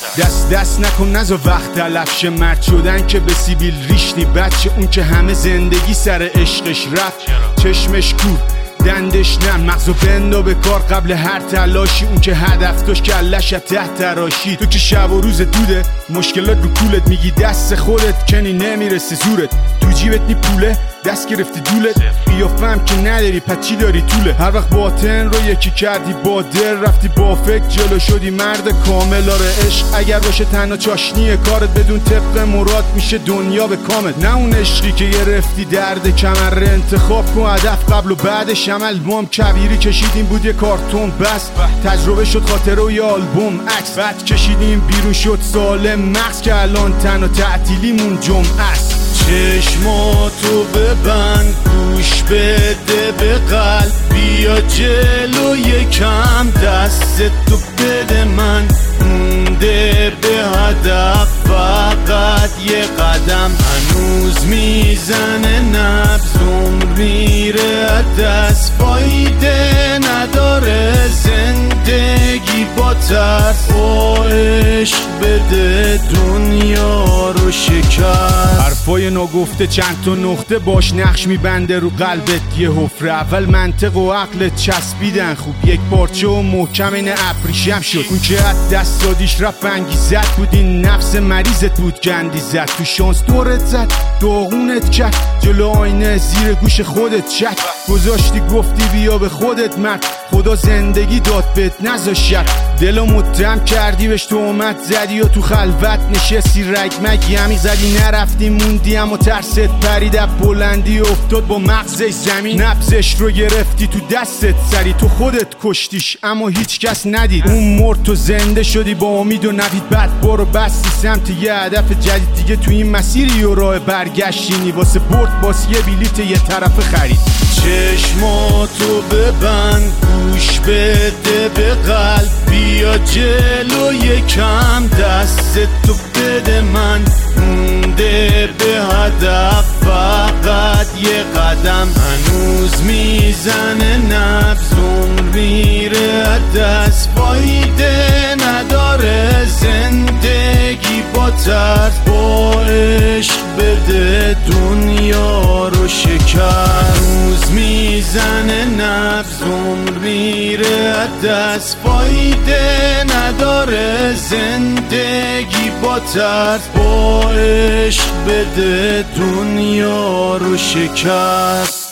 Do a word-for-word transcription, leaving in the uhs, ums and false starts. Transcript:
دست دست نکن نزا وقت تلف شه، مرد شدن که به سیبیل ریشتی بچه، اون که همه زندگی سر عشقش رفت، چشمش کور دندش نم، مغزو بندو به کار قبل هر تلاشی، اون که هدف داشت کلش ته تراشی. تو که شب و روز دوده مشکلات رو کولت، میگی دست خودت کنی نمیرسه زورت، تو جیبت نی پوله دست گرفتی دولت، قیافم که نداری پس چی داری طوله. هر وقت باطن رو یکی کردی با دل، رفتی با فکر جلو شدی مرد کامل. آره عشق اگر باشه تنها چاشنی کارت، بدون طبق مراد میشه دنیا به کامت. نه اون عشقی که گرفتی درد کمر، انتخاب کن هدف قبل و بعدش عمل. بام کبیری کشیدیم بود یه کارتون بس، تجربه شد خاطره و یه آلبوم عکس، بعد کشیدیم بیرون شد سالم مغز، که الان تنها تعطیلیمون جمعه است. چشماتو ببند گوش بده به قلب، بیا جلو یکم دستتو بده من، مونده به هدف فقط یه قدم، هنوز میزنه نبض عمر میره دست، فایده نداره زندگی با ترس، با عشق بده دنیا رو شکست. حرفای نگفته چند تا نقطه باش نقش میبنده رو قلبت یه حفره، اول منطق و عقلت چسبیدن خوب، یک پارچه و محکم این ابریشم شد، اون که از دست دادیش رفت انگیزت بود، این نفس مریضت بود گندی زد، تو شانس دورت زد داغونت کرد، جلو آینه زیر گوش خودت شک گذاشتی، گفتی بیا به خودت مرد، خدا زندگی داد بهت نذاش شک، دلو متهم کردی بهش تهمت زدی و تو خلوت نشستی رگمگی همی زدی، نرفتی موندی اما ترست پرید از بلندی افتاد با مغزش زمین، نبضش رو گرفتی تو دستت سری، تو خودت کشتیش اما هیچ کس ندید، اون مرد تو زنده شدی با امید و نوید، بعد برو بستی سمت یه هدف جدید، دیگه تو این مسیری و راه برگشتینی، واسه برد باس یه بلیت یه طرف خرید. چشماتو ببند گوش بده به قلب، بیا جلو یکم دستتو بده من، مونده به هدف فقط یه قدم، هنوز میزنه نبض عمر میره دست، فایده نداره زندگی با ترس، با عشق بده دنیا رو شکست، هنوز میزنه نبض عمر میره دست، فایده نداره زندگی با ترس، با عشق بده دنیا رو شکست.